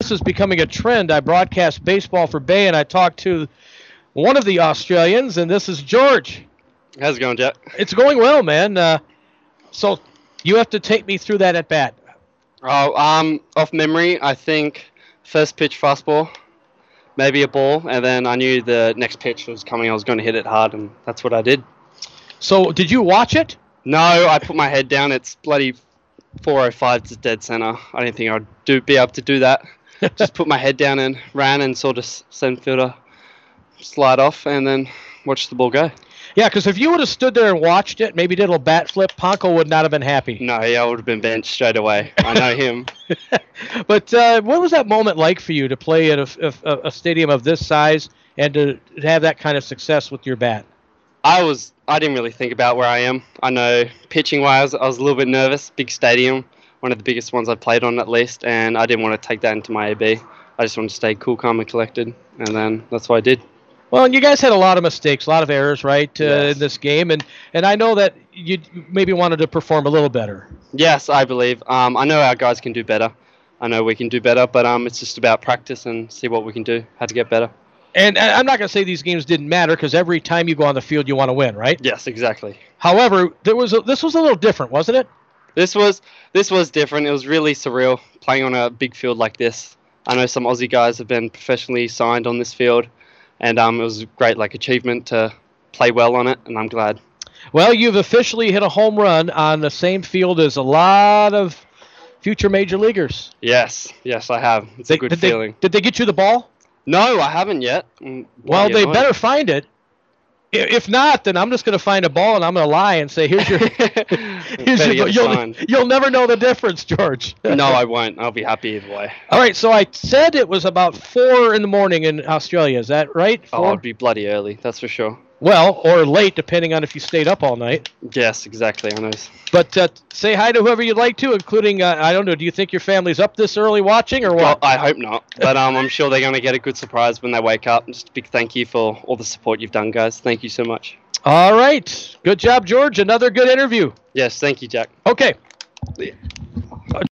this is becoming a trend. I broadcast baseball for Bay, and I talked to one of the Australians, and this is George. How's it going, Jack? It's going well, man. So you have to take me through that at bat. Oh, off memory, I think first pitch fastball, maybe a ball, and then I knew the next pitch was coming. I was going to hit it hard, and that's what I did. So did you watch it? No, I put my head down. It's bloody 405 to dead center. I didn't think I'd be able to do that. Just put my head down and ran and saw the center fielder slide off, and then watched the ball go. Yeah, because if you would have stood there and watched it, maybe did a little bat flip, Ponko would not have been happy. No, I would have been benched straight away. I know him. But what was that moment like for you to play at a stadium of this size and to have that kind of success with your bat? I didn't really think about where I am. I know pitching-wise, I was a little bit nervous. Big stadium, one of the biggest ones I've played on at least, and I didn't want to take that into my AB. I just wanted to stay cool, calm, and collected, and then that's what I did. Well, and you guys had a lot of mistakes, a lot of errors, right, Yes. in this game, and I know that you maybe wanted to perform a little better. Yes, I believe. I know our guys can do better. I know we can do better, but it's just about practice and see what we can do, how to get better. And I'm not going to say these games didn't matter because every time you go on the field, you want to win, right? Yes, exactly. However, this was a little different, wasn't it? This was different. It was really surreal playing on a big field like this. I know some Aussie guys have been professionally signed on this field, and it was a great achievement to play well on it, and I'm glad. Well, you've officially hit a home run on the same field as a lot of future major leaguers. Yes, I have. It's a good feeling. Did they get you the ball? No, I haven't yet. Well, they better find it. If not, then I'm just going to find a ball and I'm going to lie and say, "Here's your." You'll never know the difference, George. No, I won't. I'll be happy either way. All right, so I said it was about 4 in the morning in Australia. Is that right? 4? Oh, it'd be bloody early. That's for sure. Well, or late, depending on if you stayed up all night. Yes, exactly. I know. But say hi to whoever you'd like to, including, I don't know, do you think your family's up this early watching or what? Well, I hope not. But I'm sure they're going to get a good surprise when they wake up. Just a big thank you for all the support you've done, guys. Thank you so much. All right. Good job, George. Another good interview. Yes, thank you, Jack. Okay.